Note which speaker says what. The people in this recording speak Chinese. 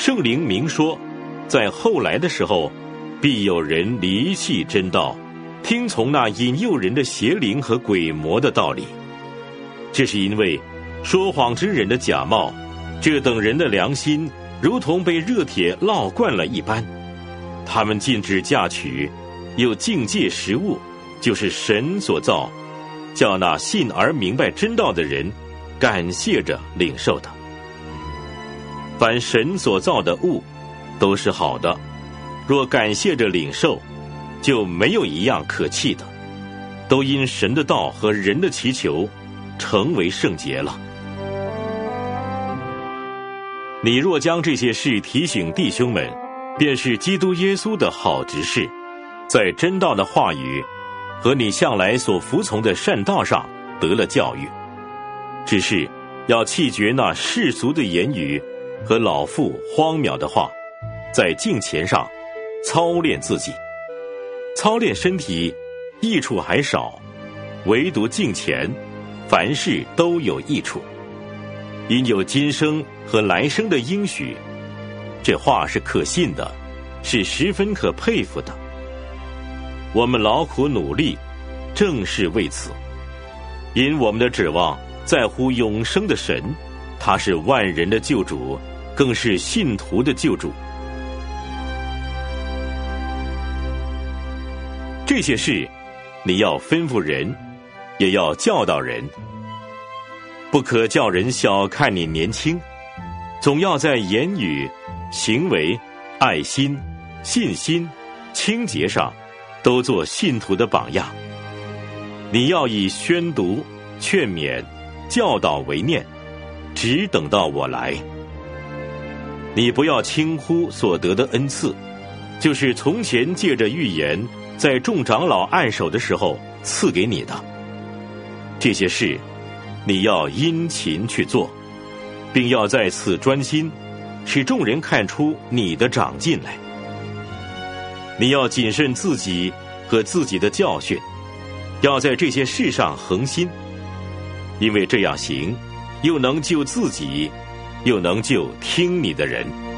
Speaker 1: 圣灵明说，在后来的时候，必有人离弃真道，听从那引诱人的邪灵和鬼魔的道理。这是因为说谎之人的假冒，这等人的良心如同被热铁烙惯了一般。他们禁止嫁娶，又禁戒食物，就是神所造，叫那信而明白真道的人感谢着领受的。凡神所造的物都是好的，若感谢着领受，就没有一样可弃的，都因神的道和人的祈求成为圣洁了。你若将这些事提醒弟兄们，便是基督耶稣的好执事，在真道的话语和你向来所服从的善道上得了教育。只是要弃绝那世俗的言语和老妇荒渺的话，在敬虔上操练自己。操练身体益处还少，唯独敬虔，凡事都有益处，因有今生和来生的应许。这话是可信的，是十分可佩服的。我们劳苦努力，正是为此，因我们的指望在乎永生的神，他是万人的救主，更是信徒的救主。这些事你要吩咐人，也要教导人，不可叫人小看你年轻，总要在言语、行为、爱心、信心、清洁上都做信徒的榜样。你要以宣读、劝勉、教导为念，只等到我来。你不要轻忽所得的恩赐，就是从前借着预言在众长老按手的时候赐给你的。这些事你要殷勤去做，并要在此专心，使众人看出你的长进来。你要谨慎自己和自己的教训，要在这些事上恒心，因为这样行，又能救自己，又能救听你的人。